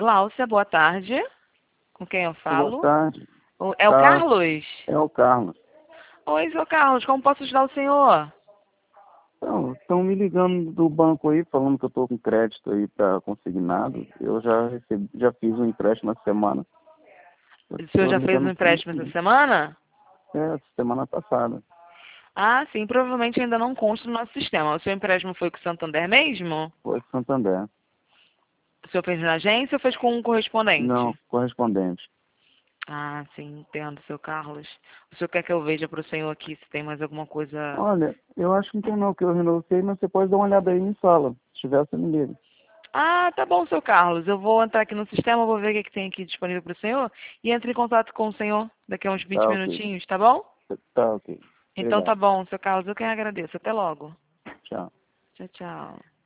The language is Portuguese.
Gláucia, boa tarde. Com quem eu Boa falo? tarde. É o Carlos? É o Carlos. Oi, seu Carlos, como posso ajudar o senhor? Então, estão me ligando do banco aí, falando que eu estou com crédito aí para consignado. Eu já fiz um empréstimo essa semana. Eu O senhor tô já fez um ligando empréstimo essa semana? semana passada. Ah, sim, provavelmente ainda não consta no nosso sistema. O seu empréstimo foi com o Santander mesmo? Foi Santander. O senhor fez na agência ou fez com um Não, correspondente? correspondente. Ah, sim, entendo, seu Carlos. O senhor quer que eu veja para o senhor aqui se tem mais alguma coisa... Olha, eu acho que não tem não, que eu renovei, mas você pode dar uma olhada aí e me fala. Se tiver, você me liga. Ah, tá bom, seu Carlos. Eu vou entrar aqui no sistema, vou ver o que, que tem aqui disponível para o senhor e entre em contato com o senhor daqui a uns 20 Tá, ok. minutinhos, tá bom? Tá, ok. Então tá Obrigado. bom, seu Carlos. Eu quem agradeço. Até logo. Tchau. Tchau, tchau.